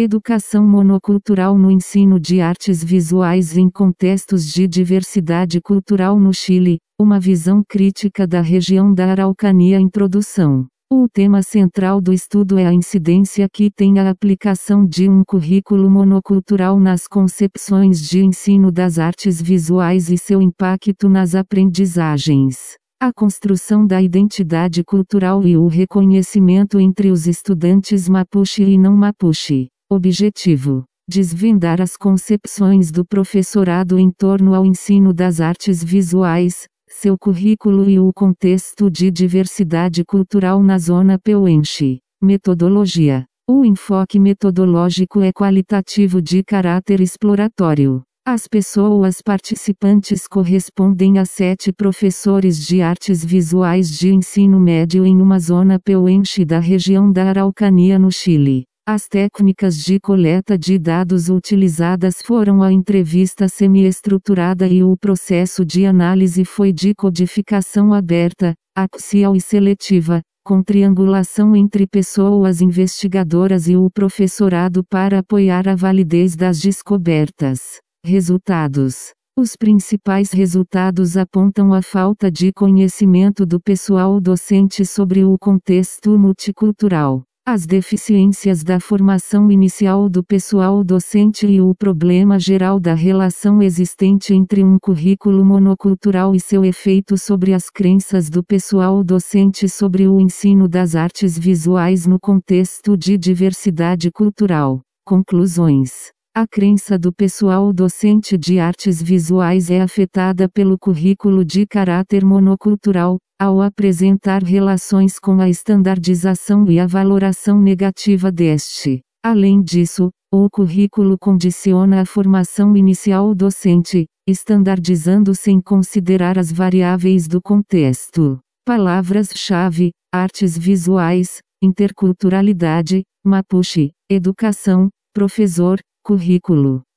Educação monocultural no ensino de artes visuais em contextos de diversidade cultural no Chile, uma visão crítica da região da Araucanía. Introdução. O tema central do estudo é a incidência que tem a aplicação de um currículo monocultural nas concepções de ensino das artes visuais e seu impacto nas aprendizagens. A construção da identidade cultural e o reconhecimento entre os estudantes Mapuche e não Mapuche. Objetivo: desvendar as concepções do professorado em torno ao ensino das artes visuais, seu currículo e o contexto de diversidade cultural na zona peuenche. Metodologia: o enfoque metodológico é qualitativo de caráter exploratório. As pessoas participantes correspondem a 7 professores de artes visuais de ensino médio em uma zona peuenche da região da Araucanía no Chile. As técnicas de coleta de dados utilizadas foram a entrevista semi-estruturada e o processo de análise foi de codificação aberta, axial e seletiva, com triangulação entre pessoas investigadoras e o professorado para apoiar a validez das descobertas. Resultados: os principais resultados apontam a falta de conhecimento do pessoal docente sobre o contexto multicultural, as deficiências da formação inicial do pessoal docente e o problema geral da relação existente entre um currículo monocultural e seu efeito sobre as crenças do pessoal docente sobre o ensino das artes visuais no contexto de diversidade cultural. Conclusões: a crença do pessoal docente de artes visuais é afetada pelo currículo de caráter monocultural, ao apresentar relações com a estandardização e a valoração negativa deste. Além disso, o currículo condiciona a formação inicial docente, estandardizando sem considerar as variáveis do contexto. Palavras-chave: artes visuais, interculturalidade, Mapuche, educação, professor, currículo.